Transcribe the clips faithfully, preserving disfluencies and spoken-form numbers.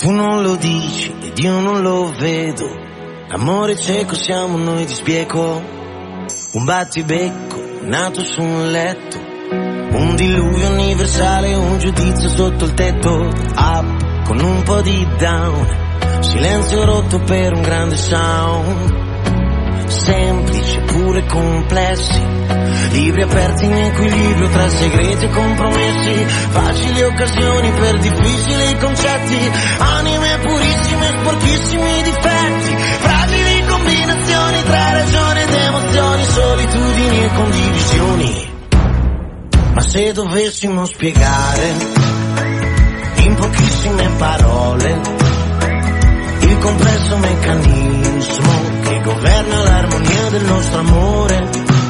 Tu non lo dici ed io non lo vedo. Amore cieco siamo noi di Spieco. Un battibecco nato su un letto. Un diluvio universale, un giudizio sotto il tetto. Up con un po' di down. Silenzio rotto per un grande sound. Semplici pure complessi. Libri aperti in equilibrio tra segreti e compromessi. Facili occasioni per difficili concetti. Anime purissime, sporchissimi difetti. Fragili combinazioni tra ragione ed emozioni. Solitudini e condivisioni. Ma se dovessimo spiegare in pochissime parole il complesso meccanismo che governa l'armonia del nostro amore,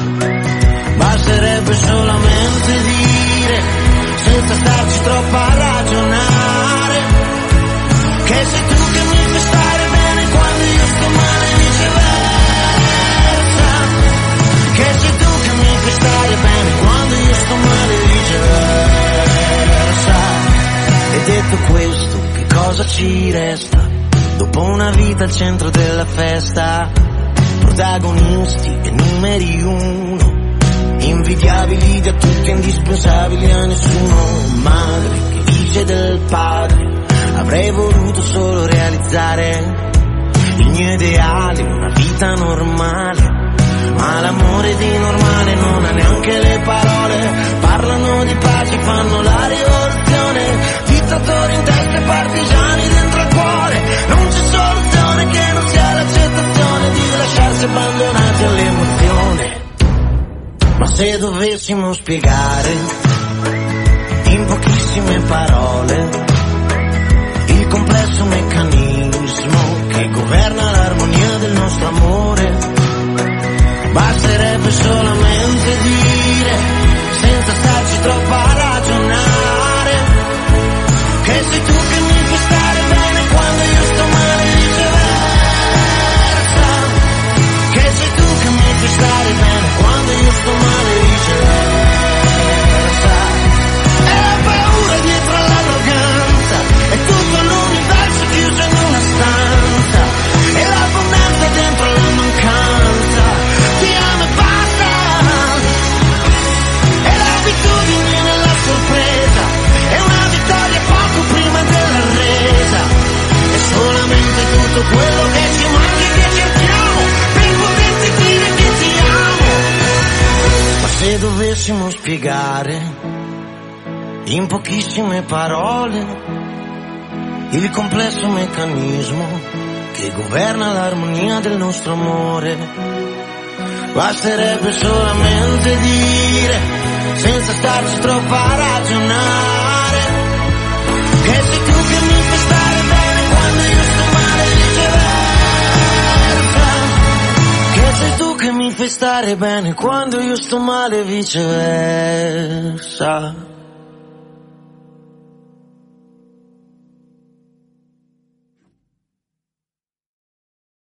basterebbe solamente dire, senza starci troppo a ragionare, che sei tu che mi fai stare bene quando io sto male e viceversa. Che sei tu che mi fai stare bene quando io sto male e viceversa. E detto questo, che cosa ci resta? Dopo una vita al centro della festa, protagonisti e numeri uno, invidiabili da tutti, indispensabili a nessuno. Madre che dice del padre, avrei voluto solo realizzare il mio ideale, una vita normale. Ma l'amore di normale non ha neanche le parole. Parlano di pace, fanno la rivoluzione. Dittatori in testa e partigiani dentro il cuore. Non c'è soluzione che non sia l'accettazione di lasciarsi abbandonati all'emozione. Ma se dovessimo spiegare in pochissime parole il complesso meccanismo che governa l'armonia del nostro amore, basterebbe solamente dire, senza starci troppo a ragionare, che sei tu che mi fai stare bene quando io sto male e viceversa. Che sei tu che mi fai stare bene quando io sto male e viceversa. E la paura dietro all'arroganza, è tutto l'universo chiuso in una stanza, e l'abbondanza dentro la mancanza. Ti amo e basta. E l'abitudine nella sorpresa, è una vittoria poco prima della resa. È solamente tutto quello che ci manca e che cerchiamo per poterti dire che ti amo. Ma se dovessimo spiegare in pochissime parole il complesso meccanismo che governa l'armonia del nostro amore, basterebbe solamente dire, senza starci troppo a ragionare, che sei tu che mi fai stare bene quando io sto male e viceversa. Che sei tu che mi fai stare bene quando io sto male e viceversa.